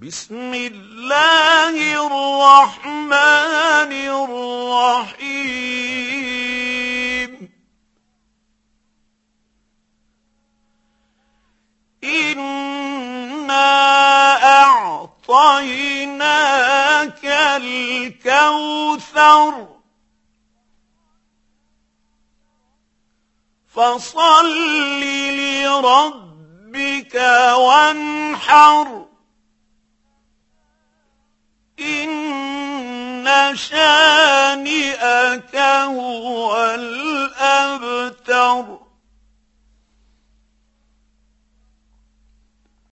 بسم الله الرحمن الرحيم إنا أعطيناك الكوثر فصل لربك وانحر إن شانئك هو الأبتر.